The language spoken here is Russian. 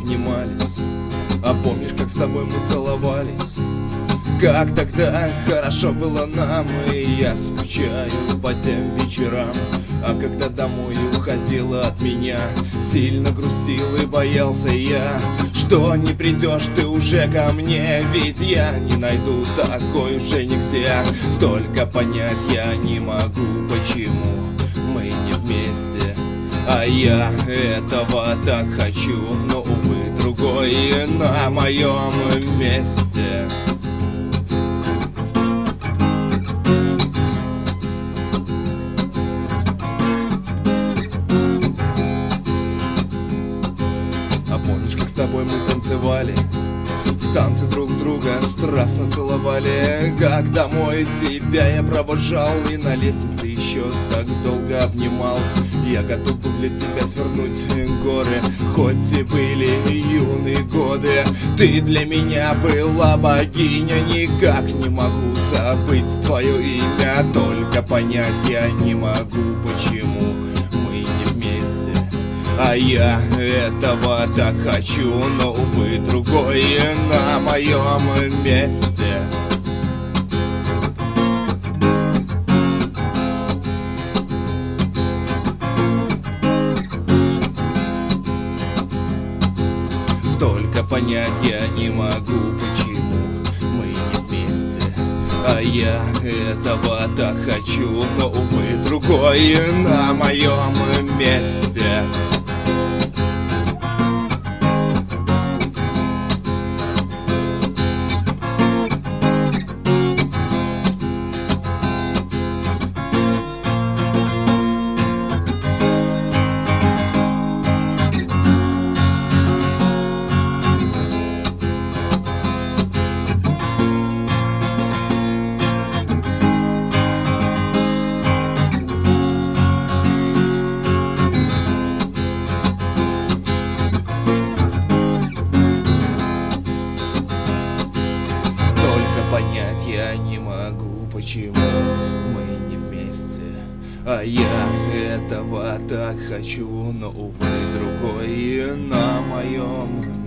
обнимались. А помнишь, как с тобой мы целовались? Как тогда хорошо было нам, и я скучаю по тем вечерам. А когда домой уходила от меня, сильно грустил и боялся я, что не придешь ты уже ко мне, ведь я не найду такой уже нигде. Только понять я не могу, почему мы не вместе. А я этого так хочу, но, увы, другой на моем месте. А помнишь, как с тобой мы танцевали? В танце друг друга страстно целовали. Как домой тебя я провожал, и на лестнице еще так долго обнимал. Я готов был для тебя свернуть горы, хоть и были юные годы. Ты для меня была богиня, никак не могу забыть твое имя. Только понять я не могу, почему мы не вместе. А я этого так хочу, но, увы, другой на моем месте. Только понять я не могу, почему мы не вместе. А я этого так хочу, но, увы, другой на моем месте. Понять я не могу, почему мы не вместе. А я этого так хочу, но, увы, другой на моем